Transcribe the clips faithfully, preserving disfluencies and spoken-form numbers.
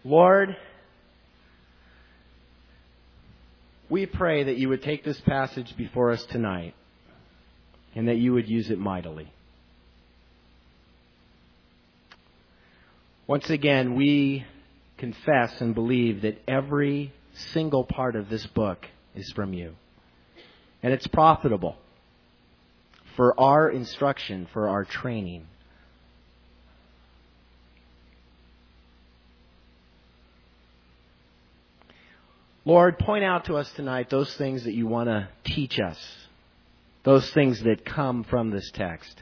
Lord, we pray that you would take this passage before us tonight and that you would use it mightily. Once again, we confess and believe that every single part of this book is from you. And it's profitable for our instruction, for our training. Lord, point out to us tonight those things that you want to teach us, those things that come from this text.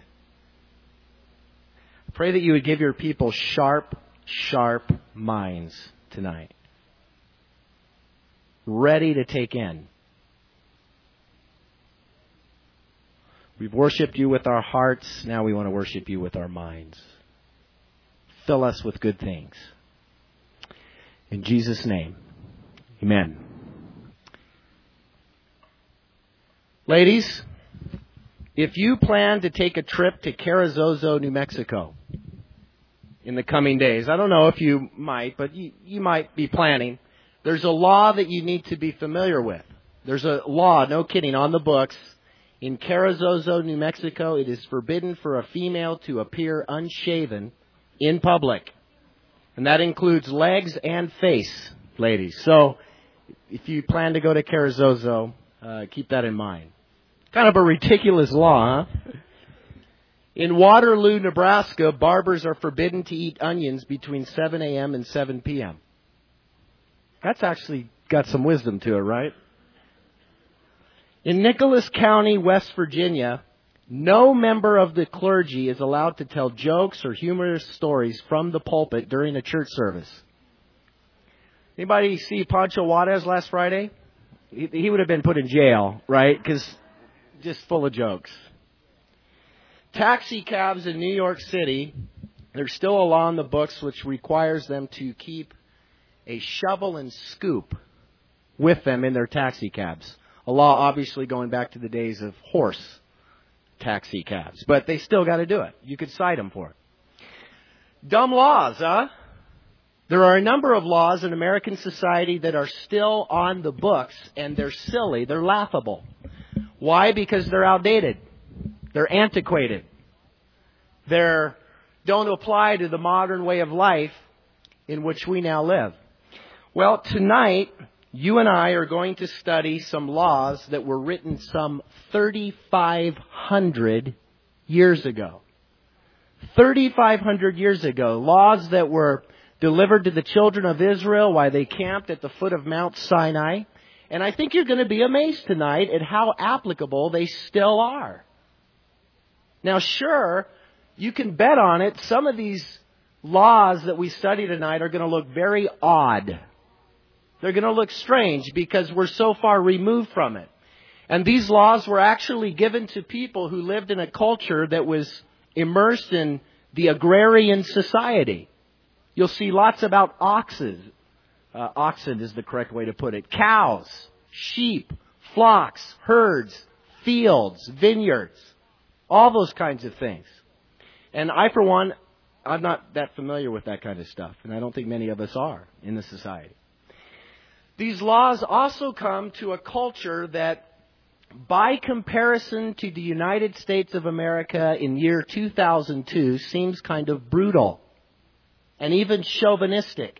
I pray that you would give your people sharp, sharp minds tonight, ready to take in. We've worshipped you with our hearts. Now we want to worship you with our minds. Fill us with good things. In Jesus' name, amen. Ladies, if you plan to take a trip to Carrizozo, New Mexico in the coming days, I don't know if you might, but you, you might be planning, there's a law that you need to be familiar with. There's a law, no kidding, on the books. In Carrizozo, New Mexico, it is forbidden for a female to appear unshaven in public. And that includes legs and face, ladies. So if you plan to go to Carrizozo, uh, keep that in mind. Kind of a ridiculous law, huh? In Waterloo, Nebraska, barbers are forbidden to eat onions between seven a.m. and seven p.m. That's actually got some wisdom to it, right? In Nicholas County, West Virginia, no member of the clergy is allowed to tell jokes or humorous stories from the pulpit during a church service. Anybody see Pancho Juarez last Friday? He, he would have been put in jail, right? Because just full of jokes. Taxi cabs in New York City, there's still a law in the books which requires them to keep a shovel and scoop with them in their taxi cabs. A law obviously going back to the days of horse taxi cabs. But they still got to do it. You could cite them for it. Dumb laws, huh? There are a number of laws in American society that are still on the books, and they're silly. They're laughable. Why? Because they're outdated. They're antiquated. They don't apply to the modern way of life in which we now live. Well, tonight, you and I are going to study some laws that were written some thirty-five hundred years ago. thirty-five hundred years ago. Laws that were delivered to the children of Israel while they camped at the foot of Mount Sinai. And I think you're going to be amazed tonight at how applicable they still are. Now, sure, you can bet on it. Some of these laws that we study tonight are going to look very odd. They're going to look strange because we're so far removed from it. And these laws were actually given to people who lived in a culture that was immersed in the agrarian society. You'll see lots about oxen. Uh, oxen is the correct way to put it. Cows, sheep, flocks, herds, fields, vineyards, all those kinds of things. And I, for one, I'm not that familiar with that kind of stuff. And I don't think many of us are in the society. These laws also come to a culture that, by comparison to the United States of America in year two thousand two, seems kind of brutal and even chauvinistic.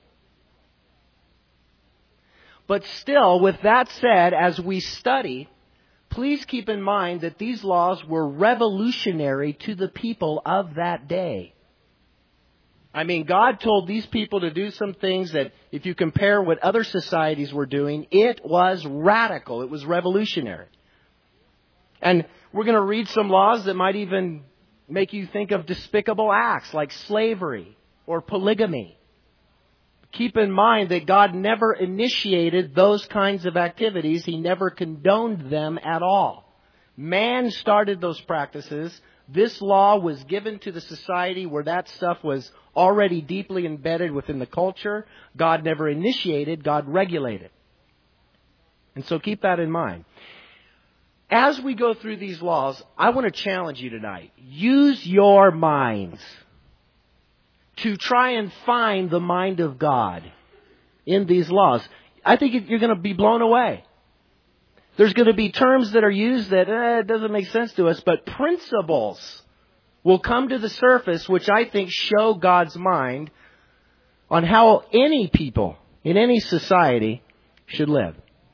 But still, with that said, as we study, please keep in mind that these laws were revolutionary to the people of that day. I mean, God told these people to do some things that, if you compare what other societies were doing, it was radical. It was revolutionary. And we're going to read some laws that might even make you think of despicable acts like slavery or polygamy. Keep in mind that God never initiated those kinds of activities. He never condoned them at all. Man started those practices. This law was given to the society where that stuff was already deeply embedded within the culture. God never initiated, God regulated. And so keep that in mind. As we go through these laws, I want to challenge you tonight. Use your minds to try and find the mind of God in these laws. I think you're going to be blown away. There's going to be terms that are used that eh, it doesn't make sense to us, but principles will come to the surface which I think show God's mind on how any people in any society should live.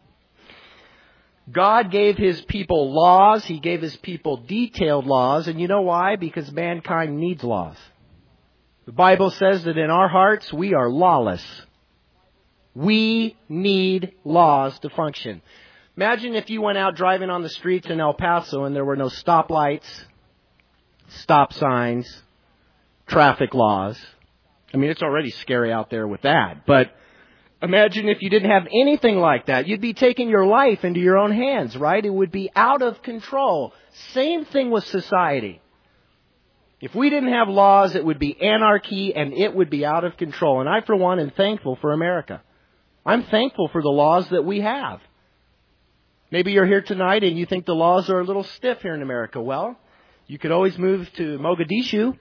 God gave His people laws. He gave His people detailed laws. And you know why? Because mankind needs laws. The Bible says that in our hearts we are lawless. We need laws to function. Imagine if you went out driving on the streets in El Paso and there were no stoplights, stop signs, traffic laws. I mean, it's already scary out there with that. But imagine if you didn't have anything like that. You'd be taking your life into your own hands, right? It would be out of control. Same thing with society. If we didn't have laws, it would be anarchy and it would be out of control. And I, for one, am thankful for America. I'm thankful for the laws that we have. Maybe you're here tonight and you think the laws are a little stiff here in America. Well, you could always move to Mogadishu,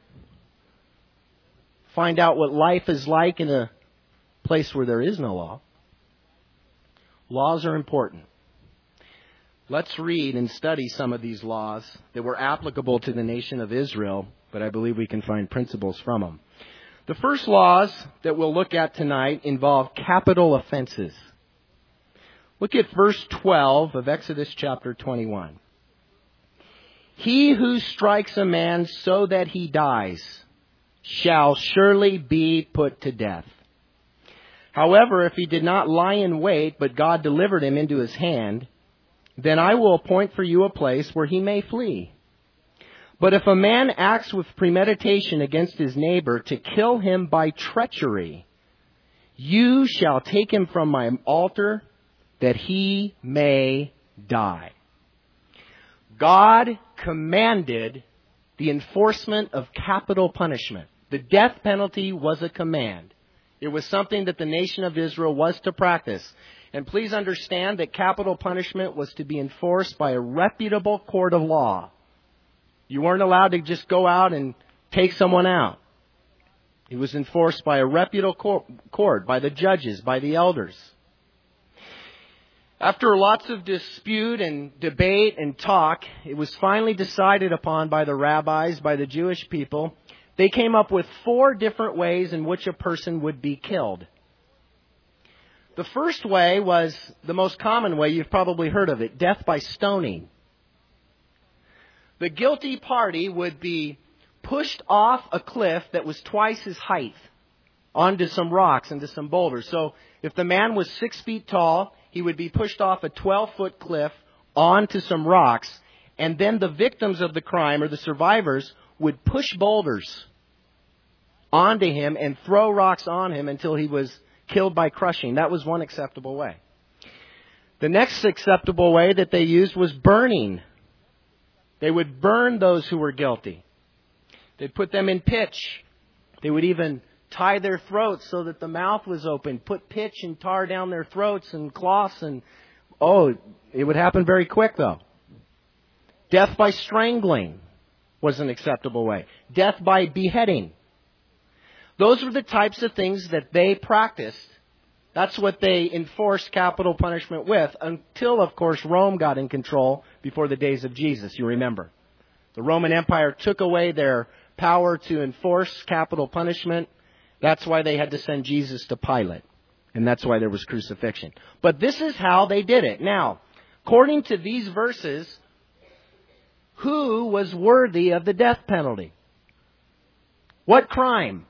find out what life is like in a place where there is no law. Laws are important. Let's read and study some of these laws that were applicable to the nation of Israel, but I believe we can find principles from them. The first laws that we'll look at tonight involve capital offenses. Look at verse twelve of Exodus chapter twenty-one. He who strikes a man so that he dies shall surely be put to death. However, if he did not lie in wait, but God delivered him into his hand, then I will appoint for you a place where he may flee. But if a man acts with premeditation against his neighbor to kill him by treachery, you shall take him from my altar that he may die. God commanded the enforcement of capital punishment. The death penalty was a command. It was something that the nation of Israel was to practice. And please understand that capital punishment was to be enforced by a reputable court of law. You weren't allowed to just go out and take someone out. It was enforced by a reputable court, by the judges, by the elders. After lots of dispute and debate and talk, it was finally decided upon by the rabbis, by the Jewish people. They came up with four different ways in which a person would be killed. The first way was the most common way. You've probably heard of it, death by stoning. The guilty party would be pushed off a cliff that was twice his height onto some rocks, into some boulders. So if the man was six feet tall, he would be pushed off a twelve-foot cliff onto some rocks, and then the victims of the crime, or the survivors, would push boulders onto him and throw rocks on him until he was killed by crushing. That was one acceptable way. The next acceptable way that they used was burning. They would burn those who were guilty. They'd put them in pitch. They would even tie their throats so that the mouth was open, put pitch and tar down their throats and cloths, and oh, it would happen very quick though. Death by strangling was an acceptable way. Death by beheading. Those were the types of things that they practiced. That's what they enforced capital punishment with, until, of course, Rome got in control before the days of Jesus, you remember. The Roman Empire took away their power to enforce capital punishment. That's why they had to send Jesus to Pilate. And that's why there was crucifixion. But this is how they did it. Now, according to these verses, who was worthy of the death penalty? What crime?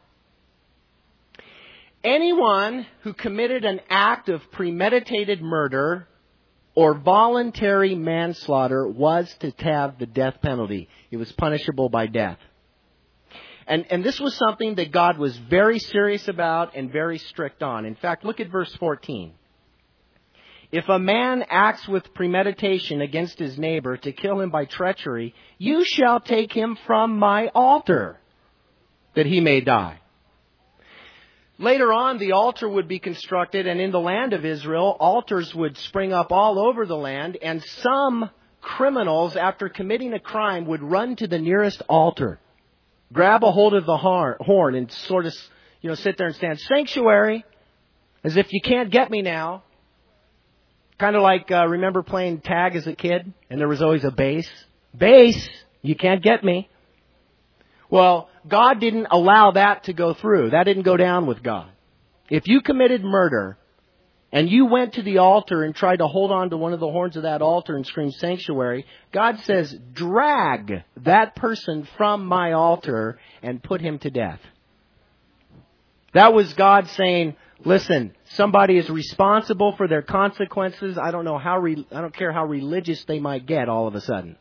Anyone who committed an act of premeditated murder or voluntary manslaughter was to have the death penalty. It was punishable by death. And, and this was something that God was very serious about and very strict on. In fact, look at verse fourteen. If a man acts with premeditation against his neighbor to kill him by treachery, you shall take him from my altar, that he may die. Later on, the altar would be constructed, and in the land of Israel, altars would spring up all over the land, and some criminals, after committing a crime, would run to the nearest altar, grab a hold of the horn, and sort of, you know, sit there and stand, sanctuary, As if you can't get me now. Kind of like, uh, remember playing tag as a kid? And there was always a base. Base! You can't get me. Well, God didn't allow that to go through. That didn't go down with God. If you committed murder, and you went to the altar and tried to hold on to one of the horns of that altar and scream sanctuary, God says, drag that person from my altar and put him to death. That was God saying, listen, somebody is responsible for their consequences. I don't know how, re- I don't care how religious they might get all of a sudden.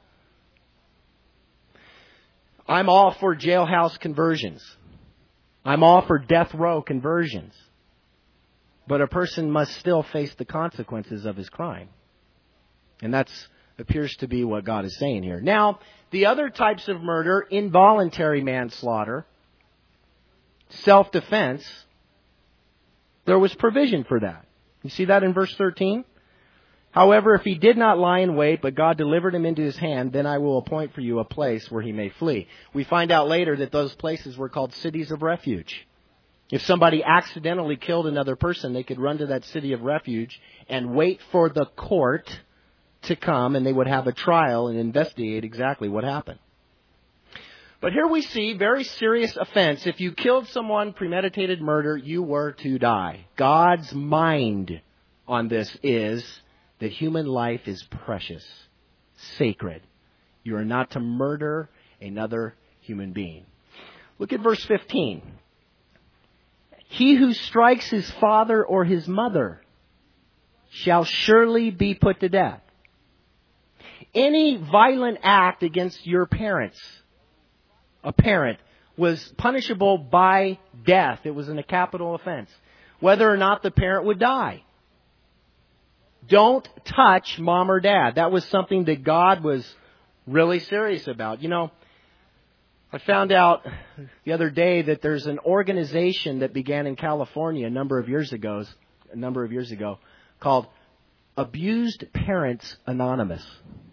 I'm all for jailhouse conversions. I'm all for death row conversions. But a person must still face the consequences of his crime. And that appears to be what God is saying here. Now, the other types of murder, involuntary manslaughter, self-defense, there was provision for that. You see that in verse thirteen? However, if he did not lie in wait, but God delivered him into his hand, then I will appoint for you a place where he may flee. We find out later that those places were called cities of refuge. If somebody accidentally killed another person, they could run to that city of refuge and wait for the court to come, and they would have a trial and investigate exactly what happened. But here we see very serious offense. If you killed someone, premeditated murder, you were to die. God's mind on this is that human life is precious, sacred. You are not to murder another human being. Look at verse fifteen. He who strikes his father or his mother shall surely be put to death. Any violent act against your parents, a parent, was punishable by death. It was in a capital offense. Whether or not the parent would die. Don't touch mom or dad. That was something that God was really serious about. You know, I found out the other day that there's an organization that began in California a number of years ago, a number of years ago, called Abused Parents Anonymous.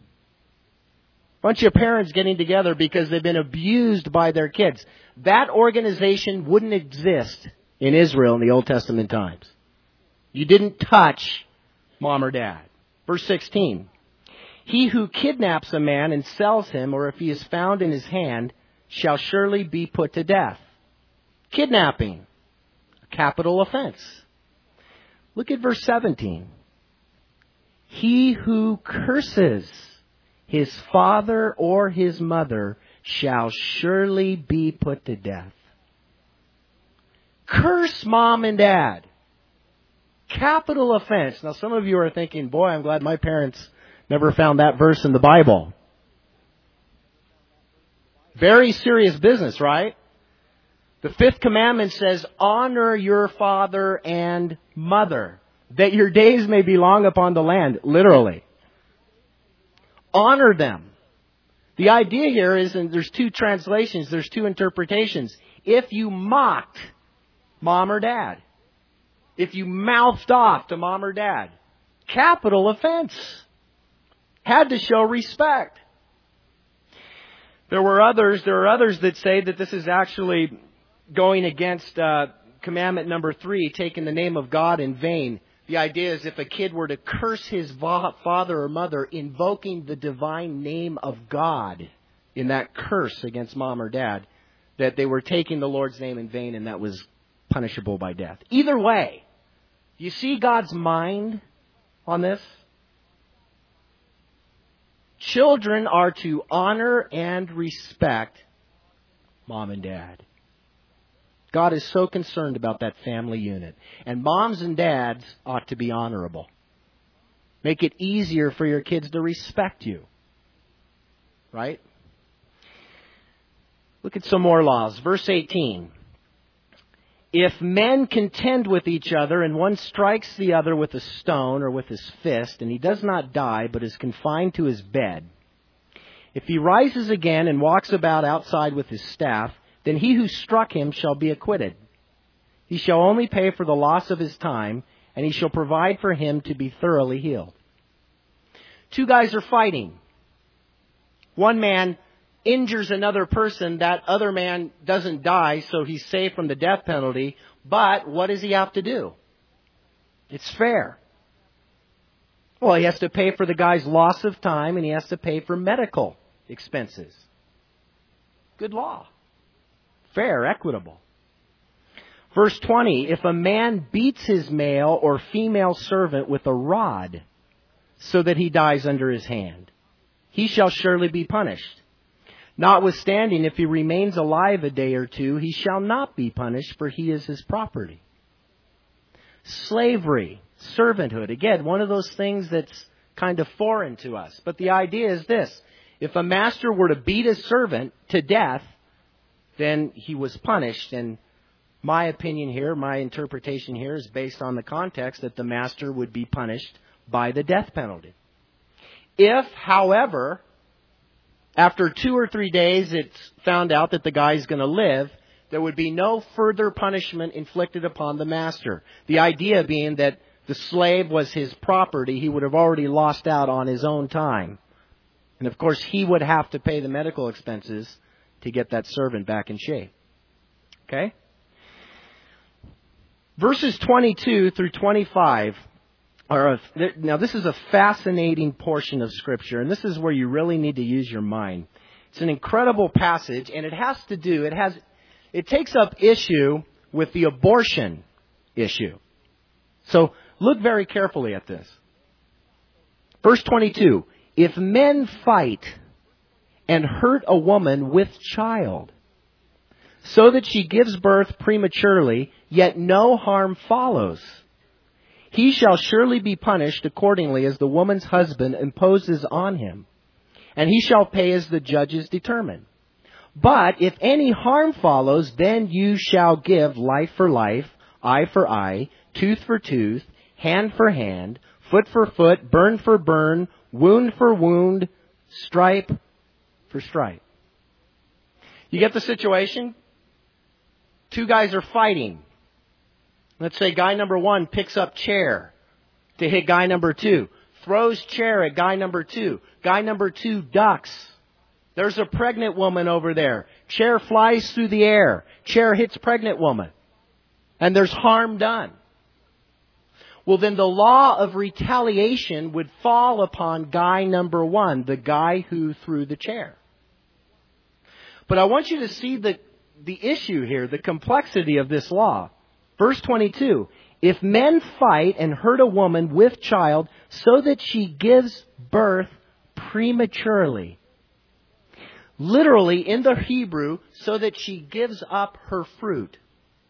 Bunch of parents getting together because they've been abused by their kids. That organization wouldn't exist in Israel in the Old Testament times. You didn't touch mom or dad. Verse sixteen. He who kidnaps a man and sells him, or if he is found in his hand, shall surely be put to death. Kidnapping, a capital offense. Look at verse seventeen. He who curses his father or his mother shall surely be put to death. Curse mom and dad. Capital offense. Now some of you are thinking, boy, I'm glad my parents never found that verse in the Bible. Very serious business, right? The fifth commandment says, honor your father and mother, that your days may be long upon the land, literally. Honor them. The idea here is, and there's two translations, there's two interpretations. If you mocked mom or dad, if you mouthed off to mom or dad, capital offense. Had to show respect. There were others, there are others that say that this is actually going against uh, commandment number three, taking the name of God in vain. The idea is if a kid were to curse his father or mother, invoking the divine name of God in that curse against mom or dad, that they were taking the Lord's name in vain, and that was punishable by death. Either way, you see God's mind on this? Children are to honor and respect mom and dad. God is so concerned about that family unit. And moms and dads ought to be honorable. Make it easier for your kids to respect you. Right? Look at some more laws. Verse eighteen. If men contend with each other, and one strikes the other with a stone or with his fist, and he does not die, but is confined to his bed, if he rises again and walks about outside with his staff, then he who struck him shall be acquitted. He shall only pay for the loss of his time, and he shall provide for him to be thoroughly healed. Two guys are fighting. One man injures another person. That other man doesn't die, so he's safe from the death penalty. But what does he have to do? It's fair. Well, he has to pay for the guy's loss of time and he has to pay for medical expenses. Good law. Fair, equitable. Verse twenty, if a man beats his male or female servant with a rod so that he dies under his hand, he shall surely be punished. Notwithstanding, if he remains alive a day or two, he shall not be punished, for he is his property. Slavery, servanthood. Again, one of those things that's kind of foreign to us. But the idea is this. If a master were to beat a servant to death, then he was punished. And my opinion here, my interpretation here is based on the context that the master would be punished by the death penalty. If, however, after two or three days it's found out that the guy's going to live, there would be no further punishment inflicted upon the master. The idea being that the slave was his property. He would have already lost out on his own time. And of course, he would have to pay the medical expenses to get that servant back in shape. Okay? Verses twenty-two through twenty-five are, a, now this is a fascinating portion of Scripture, and this is where you really need to use your mind. It's an incredible passage, and it has to do, it has, it takes up issue with the abortion issue. So, look very carefully at this. Verse twenty-two, if men fight and hurt a woman with child, so that she gives birth prematurely, yet no harm follows, he shall surely be punished accordingly as the woman's husband imposes on him, and he shall pay as the judges determine. But if any harm follows, then you shall give life for life, eye for eye, tooth for tooth, hand for hand, foot for foot, burn for burn, wound for wound, stripe for stripe. You get the situation? Two guys are fighting. Let's say guy number one picks up chair to hit guy number two. Throws chair at guy number two. Guy number two ducks. There's a pregnant woman over there. Chair flies through the air. Chair hits pregnant woman. And there's harm done. Well, then the law of retaliation would fall upon guy number one, the guy who threw the chair. But I want you to see the, the issue here, the complexity of this law. Verse twenty-two, if men fight and hurt a woman with child so that she gives birth prematurely. Literally in the Hebrew, so that she gives up her fruit.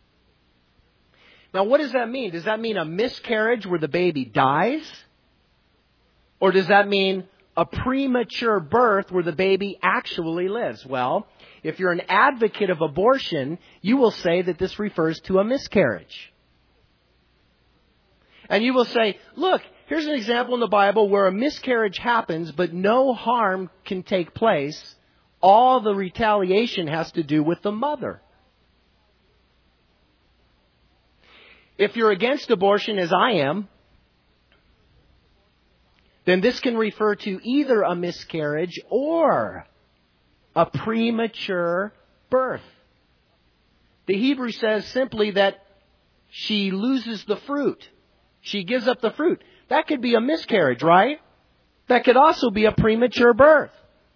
Now what does that mean? Does that mean a miscarriage where the baby dies? Or does that mean a premature birth where the baby actually lives? Well, if you're an advocate of abortion, you will say that this refers to a miscarriage. And you will say, look, here's an example in the Bible where a miscarriage happens, but no harm can take place. All the retaliation has to do with the mother. If you're against abortion, as I am, then this can refer to either a miscarriage or a premature birth. The Hebrew says simply that she loses the fruit. She gives up the fruit. That could be a miscarriage, right? That could also be a premature birth.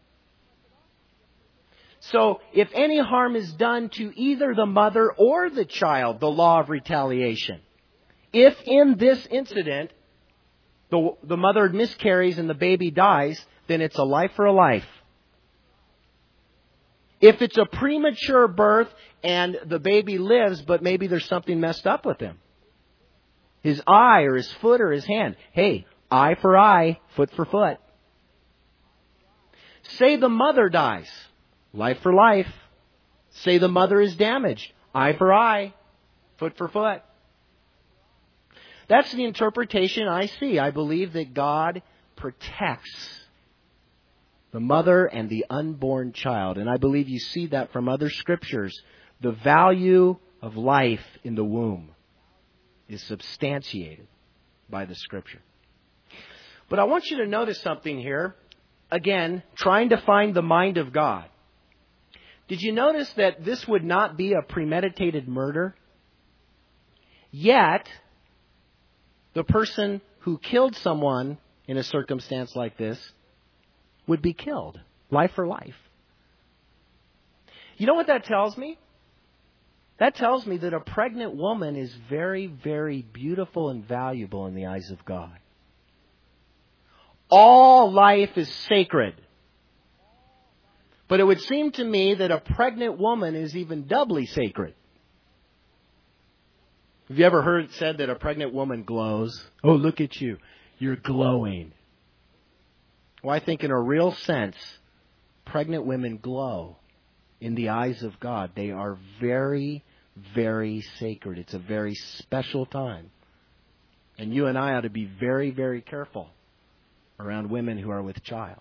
So, if any harm is done to either the mother or the child, the law of retaliation. If in this incident, the, the mother miscarries and the baby dies, then it's a life for a life. If it's a premature birth and the baby lives, but maybe there's something messed up with him. His eye or his foot or his hand. Hey, eye for eye, foot for foot. Say the mother dies. Life for life. Say the mother is damaged. Eye for eye, foot for foot. That's the interpretation I see. I believe that God protects the mother and the unborn child. And I believe you see that from other scriptures. The value of life in the womb is substantiated by the scripture. But I want you to notice something here. Again, trying to find the mind of God. Did you notice that this would not be a premeditated murder? Yet, the person who killed someone in a circumstance like this would be killed, life for life. You know what that tells me? That tells me that a pregnant woman is very, very beautiful and valuable in the eyes of God. All life is sacred. But it would seem to me that a pregnant woman is even doubly sacred. Have you ever heard it said that a pregnant woman glows? Oh, look at you. You're glowing. Well, I think in a real sense, pregnant women glow in the eyes of God. They are very, very sacred. It's a very special time. And you and I ought to be very, very careful around women who are with child.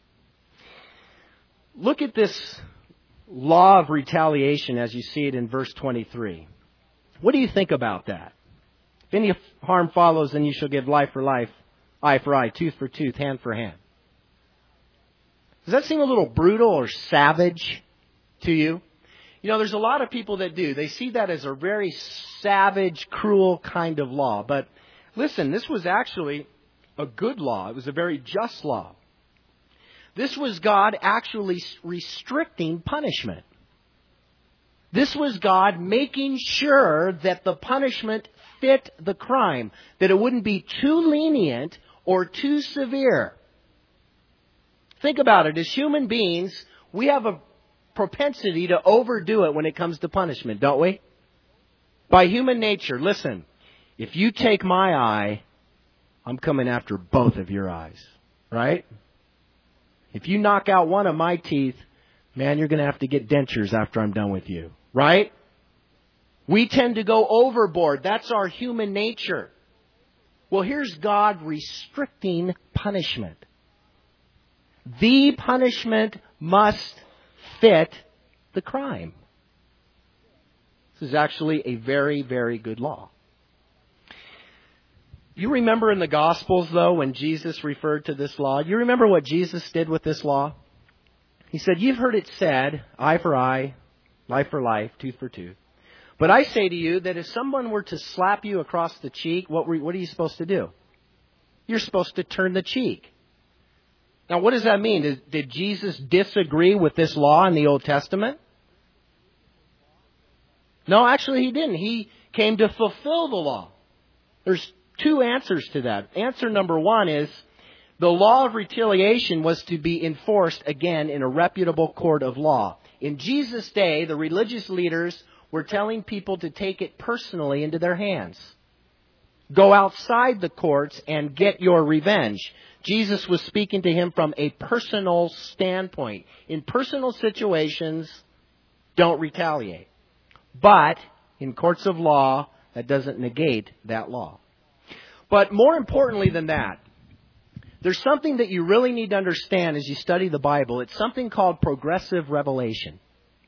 Look at this law of retaliation as you see it in verse twenty-three. What do you think about that? If any harm follows, then you shall give life for life, eye for eye, tooth for tooth, hand for hand. Does that seem a little brutal or savage to you? You know, there's a lot of people that do. They see that as a very savage, cruel kind of law. But listen, this was actually a good law. It was a very just law. This was God actually restricting punishment. This was God making sure that the punishment fit the crime, that it wouldn't be too lenient or too severe. Think about it. As human beings, we have a propensity to overdo it when it comes to punishment, don't we? By human nature, listen, if you take my eye, I'm coming after both of your eyes, right? If you knock out one of my teeth, man, you're going to have to get dentures after I'm done with you, right? We tend to go overboard. That's our human nature. Well, here's God restricting punishment. The punishment must fit the crime. This is actually a very, very good law. You remember in the Gospels, though, when Jesus referred to this law, you remember what Jesus did with this law? He said, you've heard it said, eye for eye, life for life, tooth for tooth. But I say to you that if someone were to slap you across the cheek, what, were, what are you supposed to do? You're supposed to turn the cheek. Now, what does that mean? Did, did Jesus disagree with this law in the Old Testament? No, actually he didn't. He came to fulfill the law. There's two answers to that. Answer number one is the law of retaliation was to be enforced again in a reputable court of law. In Jesus' day, the religious leaders were telling people to take it personally into their hands. Go outside the courts and get your revenge. Jesus was speaking to him from a personal standpoint. In personal situations, don't retaliate. But in courts of law, that doesn't negate that law. But more importantly than that, there's something that you really need to understand as you study the Bible. It's something called progressive revelation.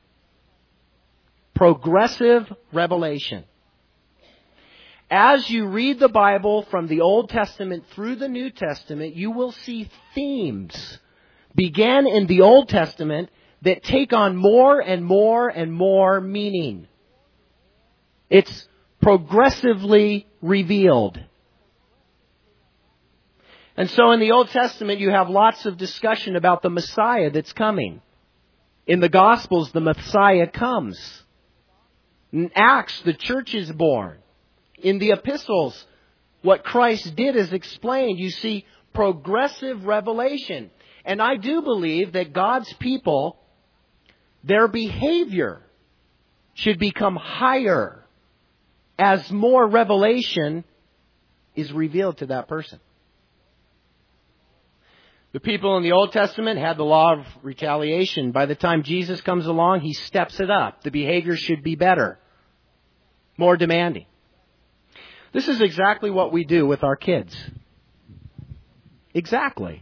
Progressive revelation. As you read the Bible from the Old Testament through the New Testament, you will see themes began in the Old Testament that take on more and more and more meaning. It's progressively revealed. And so in the Old Testament, you have lots of discussion about the Messiah that's coming. In the Gospels, the Messiah comes. In Acts, the church is born. In the epistles, what Christ did is explained. You see progressive revelation. And I do believe that God's people, their behavior should become higher as more revelation is revealed to that person. The people in the Old Testament had the law of retaliation. By the time Jesus comes along, he steps it up. The behavior should be better, more demanding. This is exactly what we do with our kids. Exactly.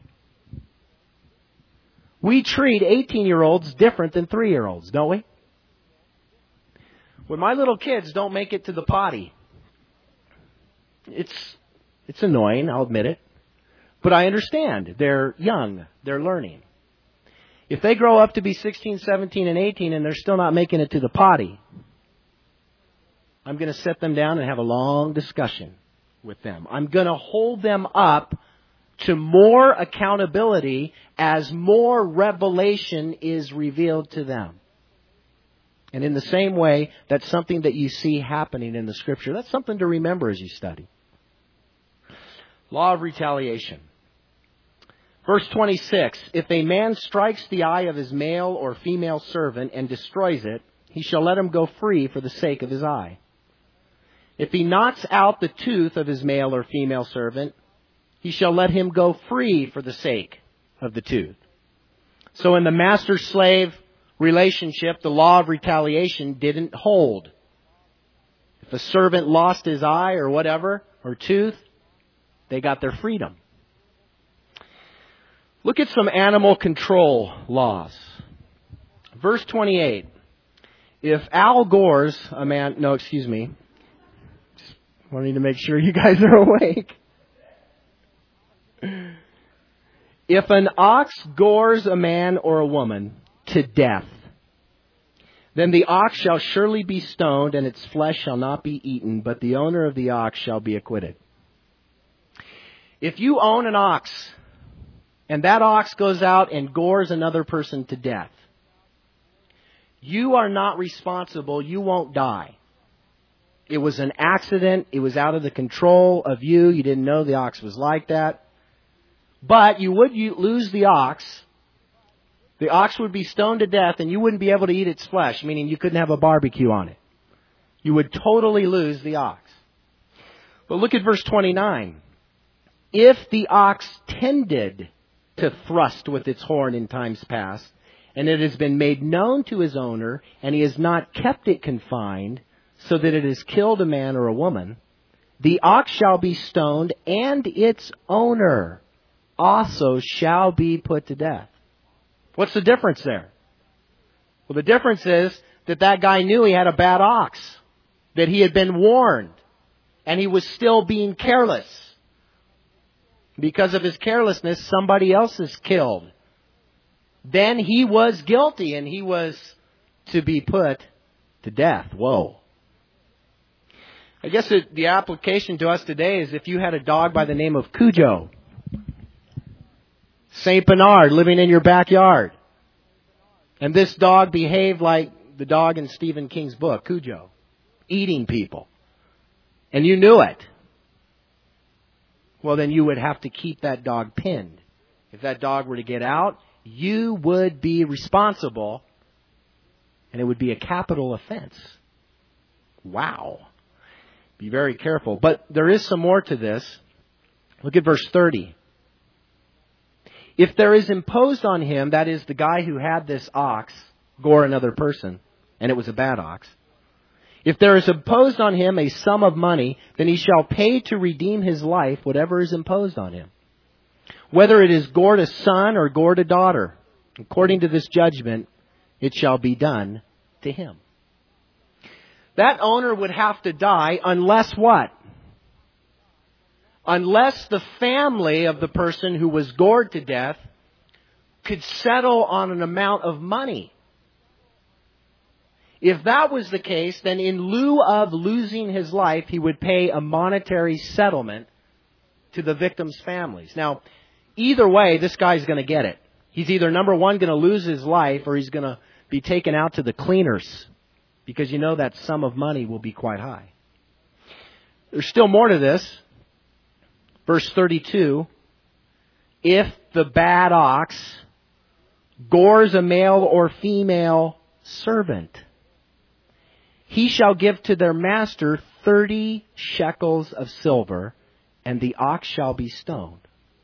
We treat eighteen-year-olds different than three-year-olds, don't we? When my little kids don't make it to the potty, it's it's annoying, I'll admit it. But I understand. They're young. They're learning. If they grow up to be sixteen, seventeen, and eighteen and they're still not making it to the potty, I'm going to set them down and have a long discussion. with them. I'm going to hold them up to more accountability as more revelation is revealed to them. And in the same way, that's something that you see happening in the Scripture. That's something to remember as you study. Law of retaliation. Verse twenty-six, if a man strikes the eye of his male or female servant and destroys it, he shall let him go free for the sake of his eye. If he knocks out the tooth of his male or female servant, he shall let him go free for the sake of the tooth. So in the master-slave relationship, the law of retaliation didn't hold. If a servant lost his eye or whatever, or tooth, they got their freedom. Look at some animal control laws. Verse twenty-eight. If Al Gore's a man, no, excuse me. Just wanting to make sure you guys are awake. If an ox gores a man or a woman to death, then the ox shall surely be stoned, and its flesh shall not be eaten, but the owner of the ox shall be acquitted. If you own an ox, and that ox goes out and gores another person to death, you are not responsible. You won't die. It was an accident. It was out of the control of you. You didn't know the ox was like that. But you would lose the ox. The ox would be stoned to death, and you wouldn't be able to eat its flesh, meaning you couldn't have a barbecue on it. You would totally lose the ox. But look at verse twenty-nine. If the ox tended to thrust with its horn in times past, and it has been made known to his owner, and he has not kept it confined, so that it has killed a man or a woman, the ox shall be stoned, and its owner also shall be put to death. What's the difference there? Well, the difference is that that guy knew he had a bad ox, that he had been warned, and he was still being careless. Because of his carelessness, somebody else is killed. Then he was guilty, and he was to be put to death. Whoa. I guess it, the application to us today is if you had a dog by the name of Cujo, Saint Bernard, living in your backyard, and this dog behaved like the dog in Stephen King's book, Cujo, eating people, and you knew it, well, then you would have to keep that dog pinned. If that dog were to get out, you would be responsible, and it would be a capital offense. Wow. Be very careful. But there is some more to this. Look at verse thirty. If there is imposed on him, that is the guy who had this ox gore another person, and it was a bad ox. If there is imposed on him a sum of money, then he shall pay to redeem his life whatever is imposed on him. Whether it is gored a son or gored a daughter, according to this judgment, it shall be done to him. That owner would have to die unless what? Unless the family of the person who was gored to death could settle on an amount of money. If that was the case, then in lieu of losing his life, he would pay a monetary settlement to the victims' families. Now, either way, this guy's going to get it. He's either, number one, going to lose his life, or he's going to be taken out to the cleaners, because you know that sum of money will be quite high. There's still more to this. Verse thirty-two, if the bad ox gores a male or female servant, he shall give to their master thirty shekels of silver, and the ox shall be stoned.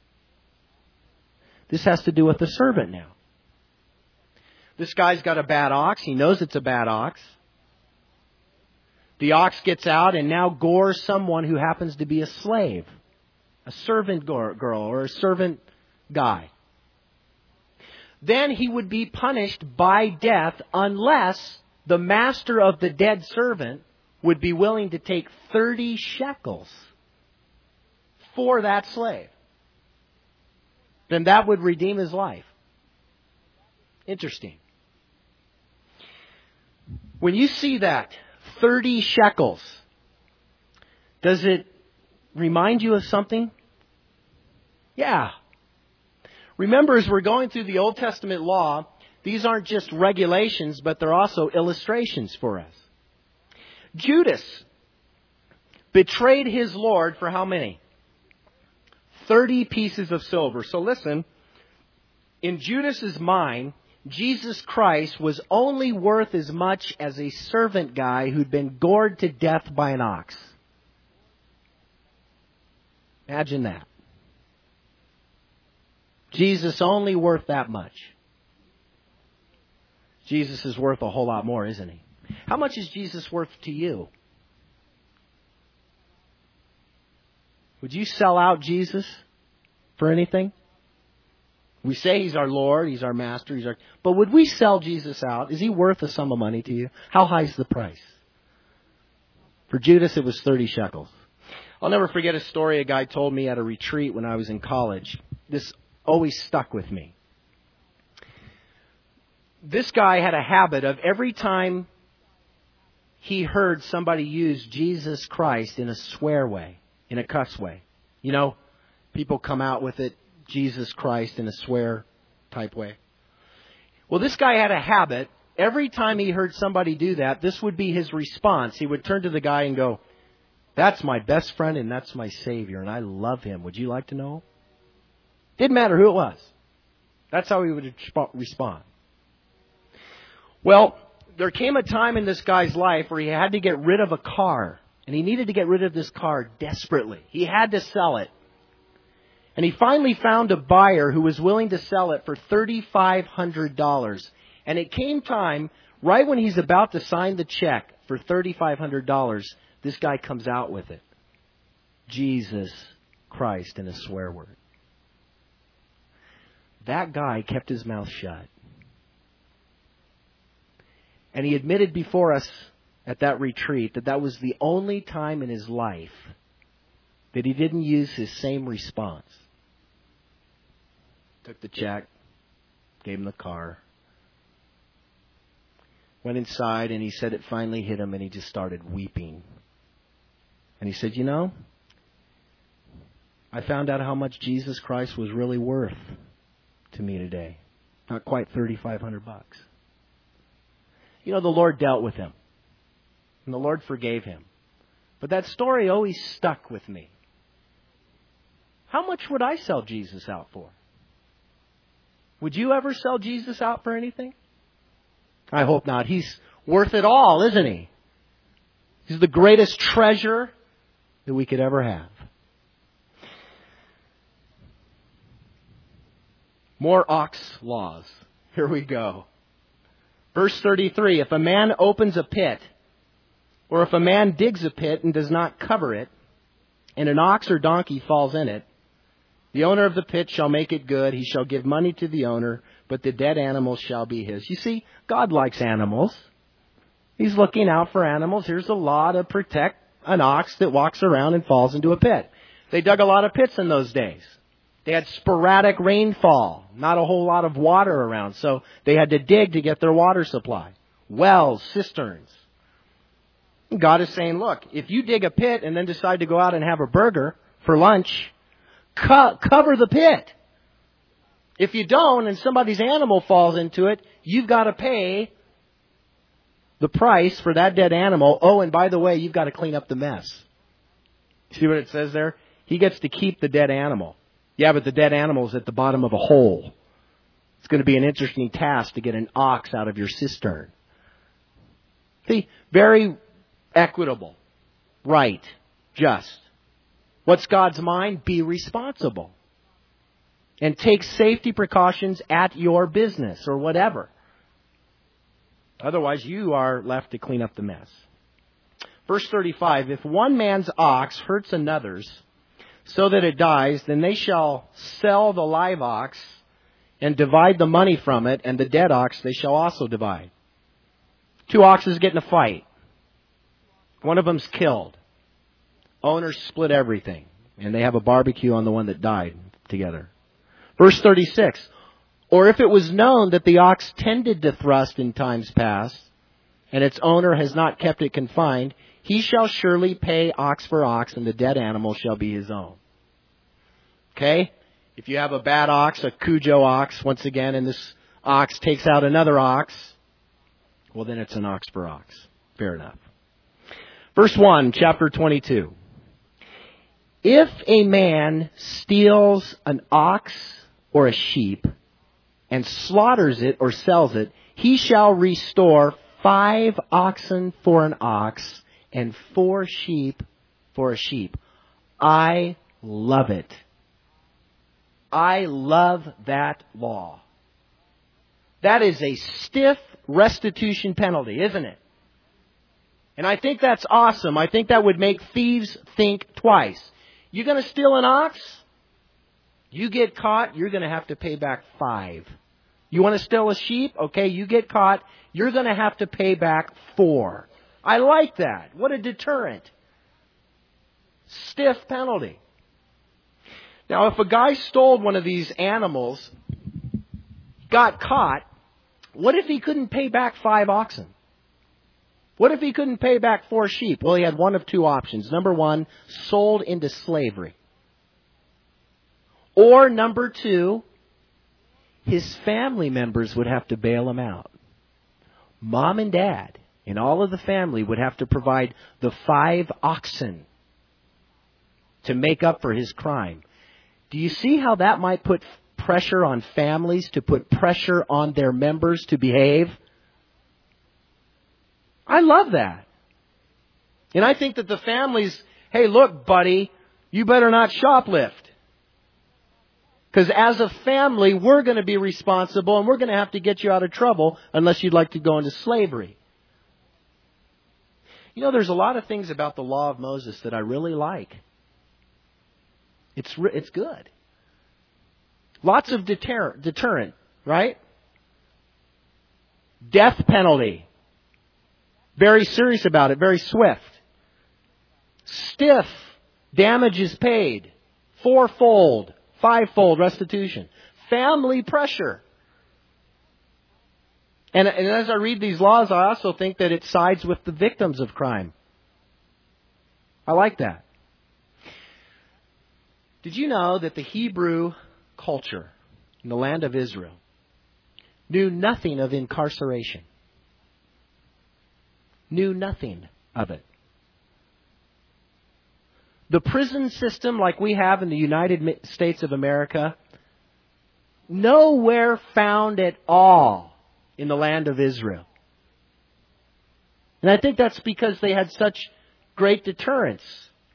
This has to do with the servant now. This guy's got a bad ox. He knows it's a bad ox. The ox gets out and now gores someone who happens to be a slave, a servant girl or a servant guy. Then he would be punished by death unless the master of the dead servant would be willing to take thirty shekels for that slave. Then that would redeem his life. Interesting. When you see that, thirty shekels, does it remind you of something? Yeah. Remember, as we're going through the Old Testament law, these aren't just regulations, but they're also illustrations for us. Judas betrayed his Lord for how many? thirty pieces of silver. So listen, in Judas's mind, Jesus Christ was only worth as much as a servant guy who'd been gored to death by an ox. Imagine that. Jesus only worth that much. Jesus is worth a whole lot more, isn't he? How much is Jesus worth to you? Would you sell out Jesus for anything? We say He's our Lord, He's our Master, He's our... But would we sell Jesus out? Is He worth a sum of money to you? How high is the price? For Judas, it was thirty shekels. I'll never forget a story a guy told me at a retreat when I was in college. This always stuck with me. This guy had a habit of every time he heard somebody use Jesus Christ in a swear way, in a cuss way. You know, people come out with it, Jesus Christ, in a swear type way. Well, this guy had a habit. Every time he heard somebody do that, this would be his response. He would turn to the guy and go, "That's my best friend and that's my Savior, and I love him. Would you like to know him?" Didn't matter who it was. That's how he would respond. Well, there came a time in this guy's life where he had to get rid of a car. And he needed to get rid of this car desperately. He had to sell it. And he finally found a buyer who was willing to sell it for three thousand five hundred dollars. And it came time, right when he's about to sign the check for three thousand five hundred dollars, this guy comes out with it. Jesus Christ in a swear word. That guy kept his mouth shut. And he admitted before us at that retreat that that was the only time in his life that he didn't use his same response. Took the check, gave him the car, went inside, and he said it finally hit him, and he just started weeping. And he said, "You know, I found out how much Jesus Christ was really worth to me today. Not quite three thousand five hundred bucks." You know, the Lord dealt with him. And the Lord forgave him. But that story always stuck with me. How much would I sell Jesus out for? Would you ever sell Jesus out for anything? I hope not. He's worth it all, isn't he? He's the greatest treasure that we could ever have. More ox laws. Here we go. Verse thirty-three, if a man opens a pit, or if a man digs a pit and does not cover it, and an ox or donkey falls in it, the owner of the pit shall make it good. He shall give money to the owner, but the dead animal shall be his. You see, God likes animals. He's looking out for animals. Here's a law to protect an ox that walks around and falls into a pit. They dug a lot of pits in those days. They had sporadic rainfall, not a whole lot of water around, so they had to dig to get their water supply. Wells, cisterns. God is saying, look, if you dig a pit and then decide to go out and have a burger for lunch, co- cover the pit. If you don't and somebody's animal falls into it, you've got to pay the price for that dead animal. Oh, and by the way, you've got to clean up the mess. See what it says there? He gets to keep the dead animal. Yeah, but the dead animal is at the bottom of a hole. It's going to be an interesting task to get an ox out of your cistern. See, very equitable, right, just. What's God's mind? Be responsible. And take safety precautions at your business or whatever. Otherwise, you are left to clean up the mess. Verse thirty-five, if one man's ox hurts another's, so that it dies, then they shall sell the live ox and divide the money from it, and the dead ox they shall also divide. Two oxes get in a fight. One of them's killed. Owners split everything, and they have a barbecue on the one that died together. Verse thirty-six, or if it was known that the ox tended to thrust in times past, and its owner has not kept it confined, he shall surely pay ox for ox, and the dead animal shall be his own. Okay? If you have a bad ox, a Cujo ox, once again, and this ox takes out another ox, well, then it's an ox for ox. Fair enough. Verse one, chapter twenty-two. If a man steals an ox or a sheep and slaughters it or sells it, he shall restore five oxen for an ox and four sheep for a sheep. I love it. I love that law. That is a stiff restitution penalty, isn't it? And I think that's awesome. I think that would make thieves think twice. You're going to steal an ox? You get caught, you're going to have to pay back five. You want to steal a sheep? Okay, you get caught, you're going to have to pay back four. I like that. What a deterrent. Stiff penalty. Now, if a guy stole one of these animals, got caught, what if he couldn't pay back five oxen? What if he couldn't pay back four sheep? Well, he had one of two options. Number one, sold into slavery. Or number two, his family members would have to bail him out. Mom and dad and all of the family would have to provide the five oxen to make up for his crime. Do you see how that might put pressure on families, to put pressure on their members to behave? I love that. And I think that the families, hey, look, buddy, you better not shoplift. Because as a family, we're going to be responsible and we're going to have to get you out of trouble unless you'd like to go into slavery. You know, there's a lot of things about the law of Moses that I really like. It's it's good. Lots of deter- deterrent, right? Death penalty. Very serious about it, very swift. Stiff, damages paid. Fourfold, fivefold restitution. Family pressure. And, and as I read these laws, I also think that it sides with the victims of crime. I like that. Did you know that the Hebrew culture in the land of Israel knew nothing of incarceration? Knew nothing of it. The prison system like we have in the United States of America, nowhere found at all in the land of Israel. And I think that's because they had such great deterrence.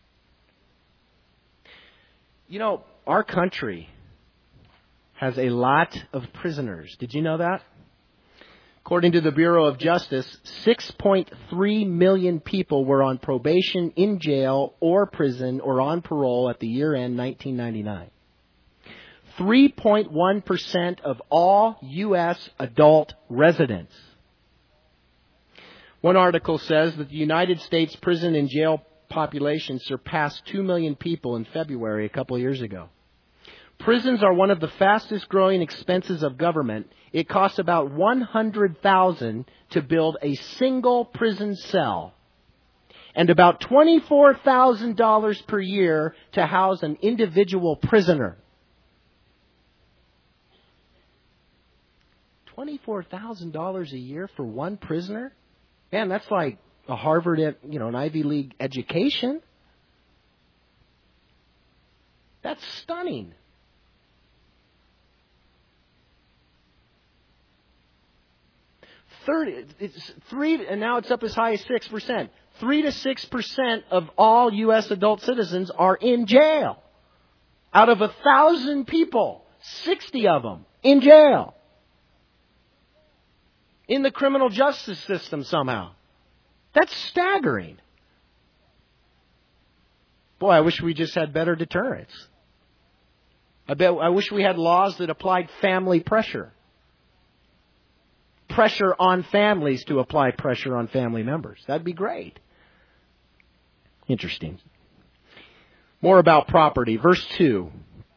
You know, our country has a lot of prisoners. Did you know that? According to the Bureau of Justice, six point three million people were on probation, in jail, or prison, or on parole at the year end nineteen ninety-nine. three point one percent of all U S adult residents. One article says that the United States prison and jail population surpassed two million people in February a couple of years ago. Prisons are one of the fastest growing expenses of government. It costs about one hundred thousand dollars to build a single prison cell and about twenty-four thousand dollars per year to house an individual prisoner. twenty-four thousand dollars a year for one prisoner? Man, that's like a Harvard, you know, an Ivy League education. That's stunning. Thirty, it's three, and now it's up as high as six percent. Three to six percent of all U S adult citizens are in jail. Out of a thousand people, sixty of them in jail. In the criminal justice system somehow. That's staggering. Boy, I wish we just had better deterrence. I bet I wish we had laws that applied family pressure. Pressure on families to apply pressure on family members. That'd be great. Interesting. More about property. Verse two.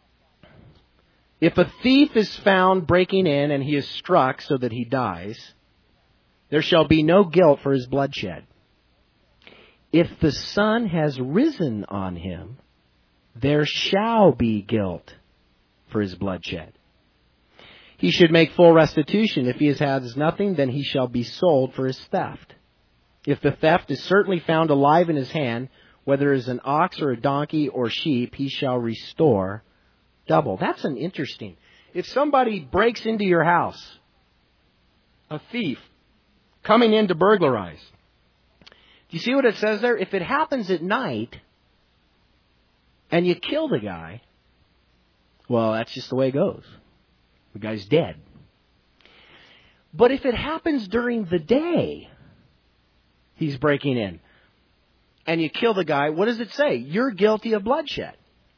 If a thief is found breaking in and he is struck so that he dies, there shall be no guilt for his bloodshed. if the sun has risen on him, there shall be guilt for his bloodshed. He should make full restitution. If he has nothing, then he shall be sold for his theft. If the theft is certainly found alive in his hand, whether it is an ox or a donkey or sheep, he shall restore double. That's an interesting. If somebody breaks into your house, a thief coming in to burglarize, do you see what it says there? If it happens at night and you kill the guy, well, that's just the way it goes. The guy's dead. But if it happens during the day, he's breaking in, and you kill the guy, what does it say? You're guilty of bloodshed.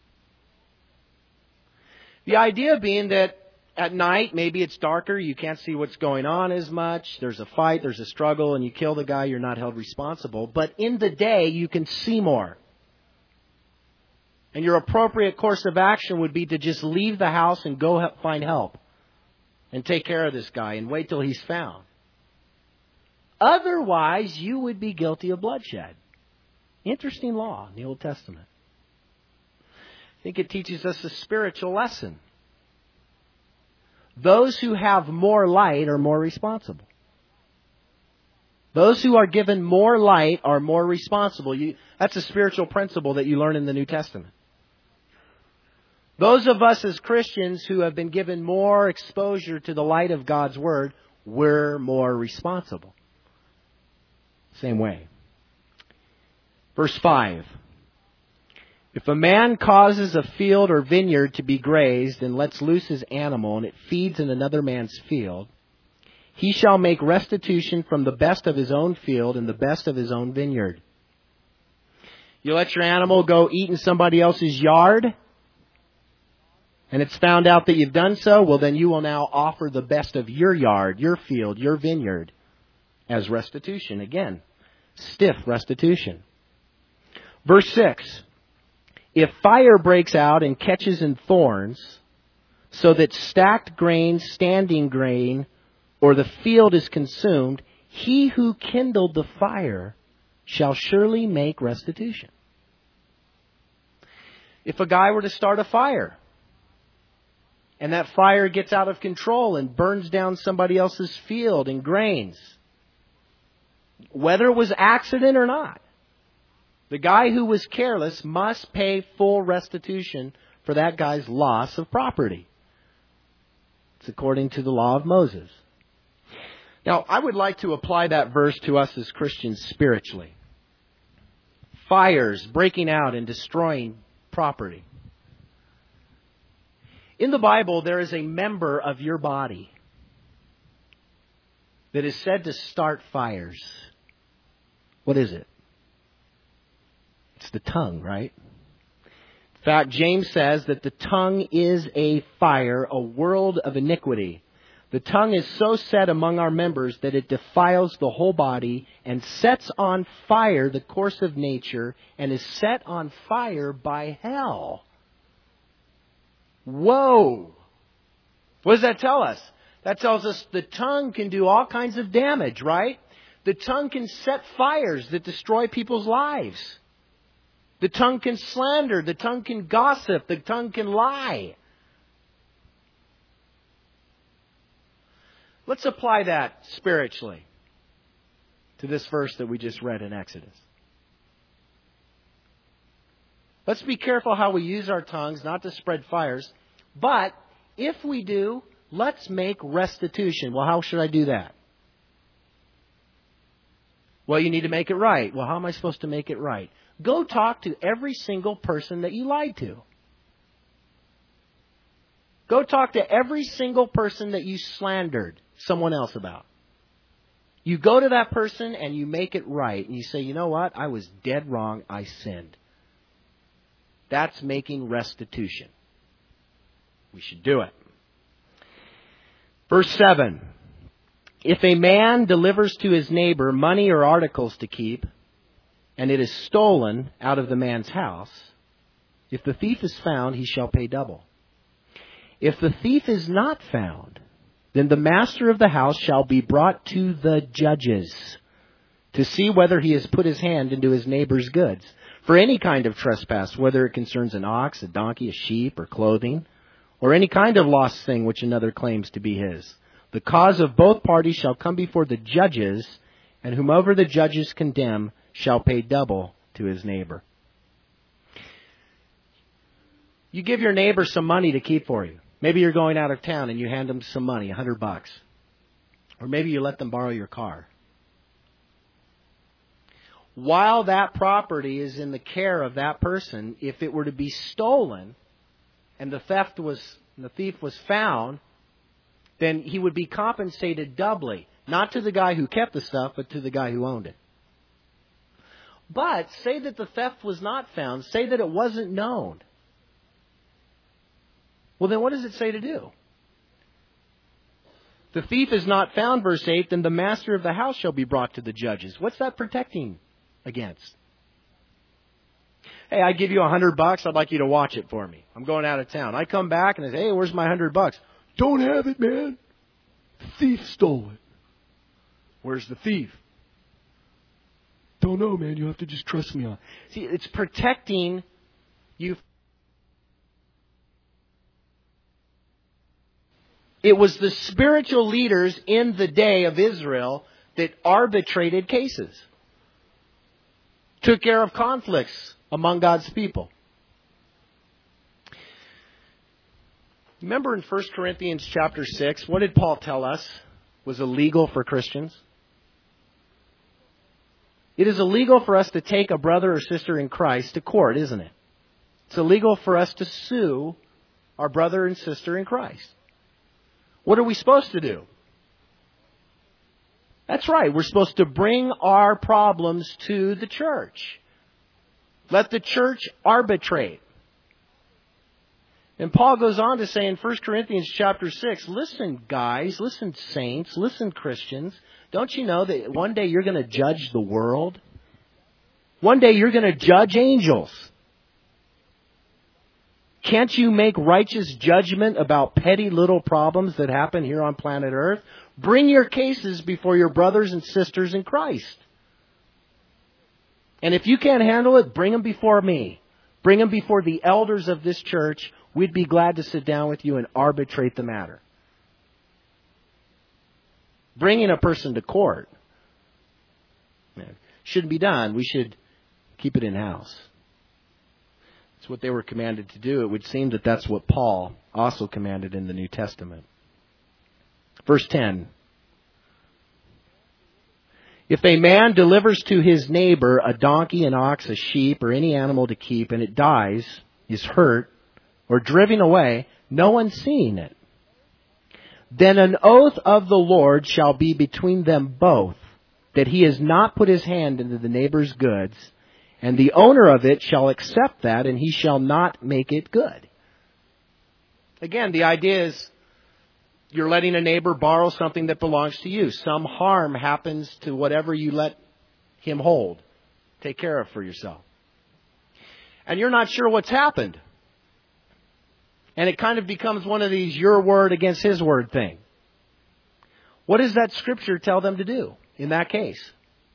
The idea being that at night, maybe it's darker, you can't see what's going on as much, there's a fight, there's a struggle, and you kill the guy, you're not held responsible. But in the day, you can see more. And your appropriate course of action would be to just leave the house and go help, find help. And take care of this guy and wait till he's found. Otherwise, you would be guilty of bloodshed. Interesting law in the Old Testament. I think it teaches us a spiritual lesson. Those who have more light are more responsible. Those who are given more light are more responsible. You, that's a spiritual principle that you learn in the New Testament. Those of us as Christians who have been given more exposure to the light of God's Word, we're more responsible. Same way. Verse five. If a man causes a field or vineyard to be grazed and lets loose his animal and it feeds in another man's field, he shall make restitution from the best of his own field and the best of his own vineyard. You let your animal go eat in somebody else's yard, and it's found out that you've done so, well, then you will now offer the best of your yard, your field, your vineyard as restitution. Again, stiff restitution. Verse six. If fire breaks out and catches in thorns, so that stacked grain, standing grain, or the field is consumed, he who kindled the fire shall surely make restitution. If a guy were to start a fire, and that fire gets out of control and burns down somebody else's field and grains, whether it was accident or not, the guy who was careless must pay full restitution for that guy's loss of property. It's according to the law of Moses. Now, I would like to apply that verse to us as Christians spiritually. Fires breaking out and destroying property. In the Bible, there is a member of your body that is said to start fires. What is it? It's the tongue, right? In fact, James says that the tongue is a fire, a world of iniquity. The tongue is so set among our members that it defiles the whole body and sets on fire the course of nature and is set on fire by hell. Whoa! What does that tell us? That tells us the tongue can do all kinds of damage, right? The tongue can set fires that destroy people's lives. The tongue can slander. The tongue can gossip. The tongue can lie. Let's apply that spiritually to this verse that we just read in Exodus. Let's be careful how we use our tongues, not to spread fires. But if we do, let's make restitution. Well, how should I do that? Well, you need to make it right. Well, how am I supposed to make it right? Go talk to every single person that you lied to. Go talk to every single person that you slandered someone else about. You go to that person and you make it right. And you say, you know what? I was dead wrong. I sinned. That's making restitution. We should do it. Verse seven. If a man delivers to his neighbor money or articles to keep, and it is stolen out of the man's house, if the thief is found, he shall pay double. If the thief is not found, then the master of the house shall be brought to the judges, to see whether he has put his hand into his neighbor's goods, for any kind of trespass, whether it concerns an ox, a donkey, a sheep, or clothing, or any kind of lost thing which another claims to be his. The cause of both parties shall come before the judges, and whomever the judges condemn shall pay double to his neighbor. You give your neighbor some money to keep for you. Maybe you're going out of town and you hand them some money, a hundred bucks. Or maybe you let them borrow your car. While that property is in the care of that person, if it were to be stolen and the theft was the thief was found, then he would be compensated doubly, not to the guy who kept the stuff, but to the guy who owned it. But say that the theft was not found, say that it wasn't known. Well, then what does it say to do? The thief is not found, verse eight, then the master of the house shall be brought to the judges. What's that protecting against? Hey, I give you a hundred bucks. I'd like you to watch it for me. I'm going out of town. I come back and I say, hey, where's my hundred bucks? Don't have it, man. The thief stole it. Where's the thief? Don't know, man. You have to just trust me on. See, it's protecting you. It was the spiritual leaders in the day of Israel that arbitrated cases. Took care of conflicts among God's people. Remember in First Corinthians chapter six, what did Paul tell us was illegal for Christians? It is illegal for us to take a brother or sister in Christ to court, isn't it? It's illegal for us to sue our brother and sister in Christ. What are we supposed to do? That's right. We're supposed to bring our problems to the church. Let the church arbitrate. And Paul goes on to say in First Corinthians chapter six, listen, guys, listen, saints, listen, Christians. Don't you know that one day you're going to judge the world? One day you're going to judge angels. Can't you make righteous judgment about petty little problems that happen here on planet Earth? Bring your cases before your brothers and sisters in Christ. And if you can't handle it, bring them before me. Bring them before the elders of this church. We'd be glad to sit down with you and arbitrate the matter. Bringing a person to court shouldn't be done. We should keep it in-house. It's what they were commanded to do. It would seem that that's what Paul also commanded in the New Testament. Verse ten. If a man delivers to his neighbor a donkey, an ox, a sheep, or any animal to keep, and it dies, is hurt, or driven away, no one seeing it, then an oath of the Lord shall be between them both, that he has not put his hand into the neighbor's goods, and the owner of it shall accept that, and he shall not make it good. Again, the idea is you're letting a neighbor borrow something that belongs to you. Some harm happens to whatever you let him hold, take care of for yourself. And you're not sure what's happened. And it kind of becomes one of these your word against his word thing. What does that scripture tell them to do in that case?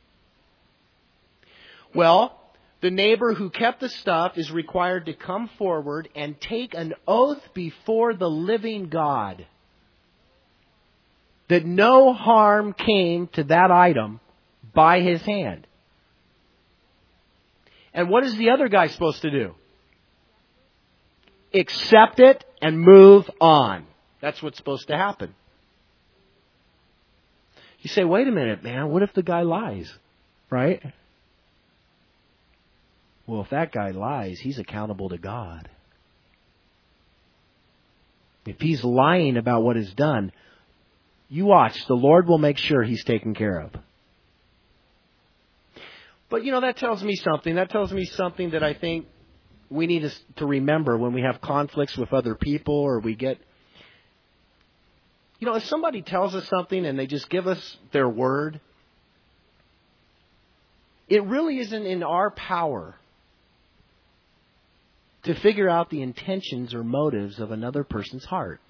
Well, the neighbor who kept the stuff is required to come forward and take an oath before the living God that no harm came to that item by his hand. And what is the other guy supposed to do? Accept it and move on. That's what's supposed to happen. You say, wait a minute, man, what if the guy lies? Right? Well, if that guy lies, he's accountable to God. If he's lying about what is done, you watch, the Lord will make sure he's taken care of. But, you know, that tells me something. That tells me something that I think we need to remember when we have conflicts with other people or we get... You know, if somebody tells us something and they just give us their word, it really isn't in our power to figure out the intentions or motives of another person's heart.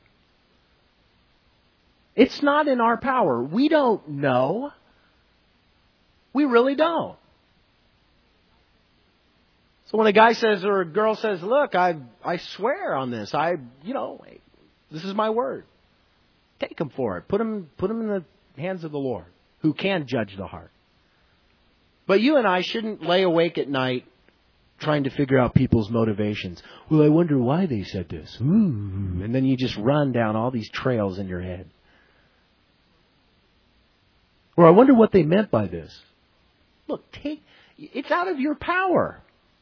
It's not in our power. We don't know. We really don't. So when a guy says or a girl says, look, I I swear on this. I, you know, this is my word. Take them for it. Put them, put them in the hands of the Lord, who can judge the heart. But you and I shouldn't lay awake at night trying to figure out people's motivations. Well, I wonder why they said this. Ooh. And then you just run down all these trails in your head. Or I wonder what they meant by this. Look, take it's out of your power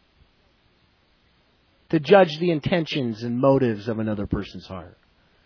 to judge the intentions and motives of another person's heart.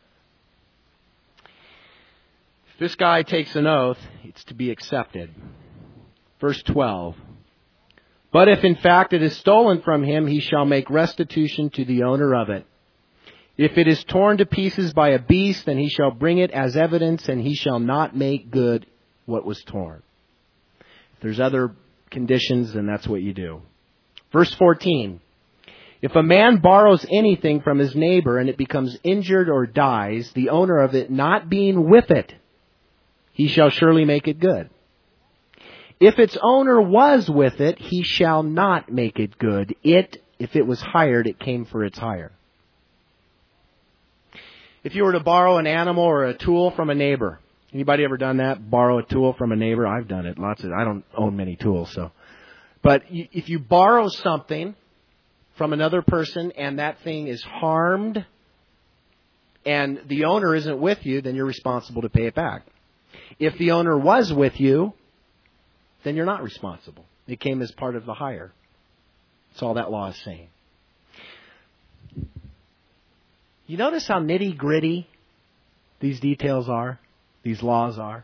If this guy takes an oath, it's to be accepted. Verse twelve. But if in fact it is stolen from him, he shall make restitution to the owner of it. If it is torn to pieces by a beast, then he shall bring it as evidence, and he shall not make good what was torn. If there's other conditions, then that's what you do. Verse fourteen. If a man borrows anything from his neighbor and it becomes injured or dies, the owner of it not being with it, he shall surely make it good. If its owner was with it, he shall not make it good. It, if it was hired, it came for its hire. If you were to borrow an animal or a tool from a neighbor, anybody ever done that? Borrow a tool from a neighbor? I've done it. Lots of. I don't own many tools, so. But if you borrow something from another person and that thing is harmed and the owner isn't with you, then you're responsible to pay it back. If the owner was with you, then you're not responsible. It came as part of the hire. That's all that law is saying. You notice how nitty-gritty these details are, these laws are?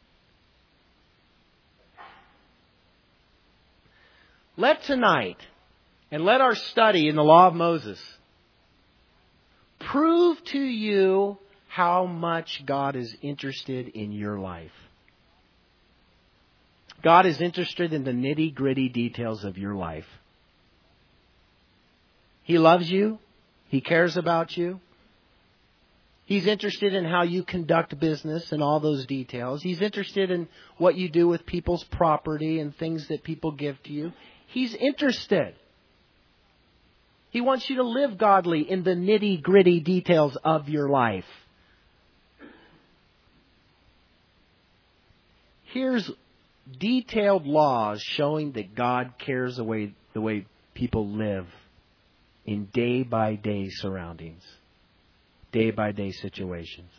Let tonight, and let our study in the law of Moses, prove to you how much God is interested in your life. God is interested in the nitty-gritty details of your life. He loves you. He cares about you. He's interested in how you conduct business and all those details. He's interested in what you do with people's property and things that people give to you. He's interested. He wants you to live godly in the nitty-gritty details of your life. Here's detailed laws showing that God cares the way, the way people live in day-by-day surroundings, day-by-day situations.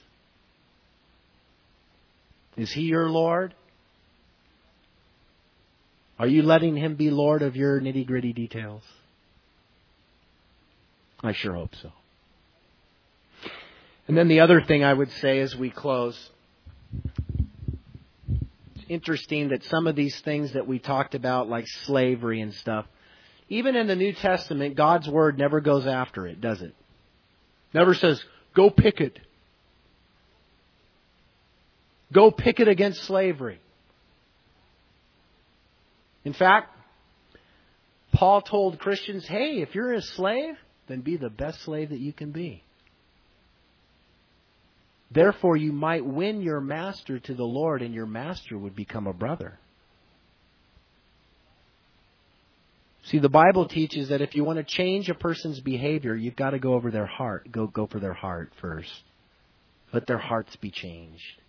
Is He your Lord? Are you letting Him be Lord of your nitty-gritty details? I sure hope so. And then the other thing I would say as we close, it's interesting that some of these things that we talked about, like slavery and stuff, even in the New Testament, God's Word never goes after it, does it? Never says, go picket. Go picket against slavery. In fact, Paul told Christians, hey, if you're a slave, then be the best slave that you can be. Therefore, you might win your master to the Lord, and your master would become a brother. See, the Bible teaches that if you want to change a person's behavior, you've got to go over their heart. Go, go for their heart first. Let their hearts be changed.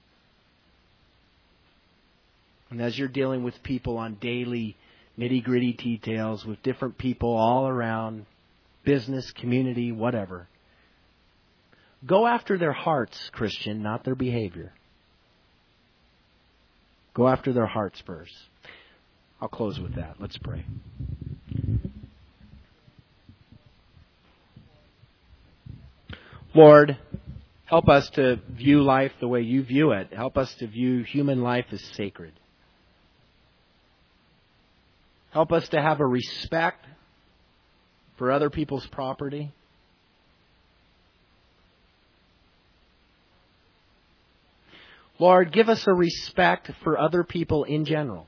And as you're dealing with people on daily nitty-gritty details, with different people all around, business, community, whatever, go after their hearts, Christian, not their behavior. Go after their hearts first. I'll close with that. Let's pray. Lord, help us to view life the way you view it. Help us to view human life as sacred. Help us to have a respect for other people's property. Lord, give us a respect for other people in general.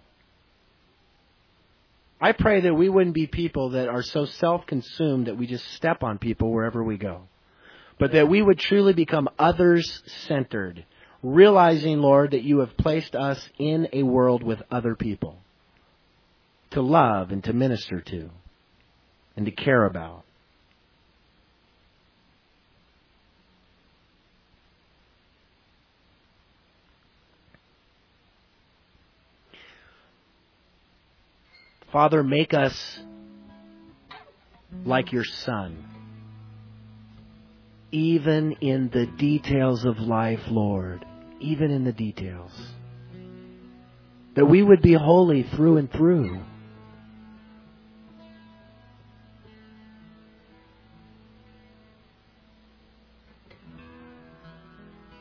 I pray that we wouldn't be people that are so self-consumed that we just step on people wherever we go. But that we would truly become others-centered, realizing, Lord, that you have placed us in a world with other people. to love and to minister to and to care about. Father, make us like your Son. Even in the details of life, Lord. Even in the details. That we would be holy through and through.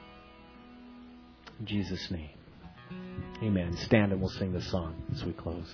In Jesus' name. Amen. Stand and we'll sing this song as we close.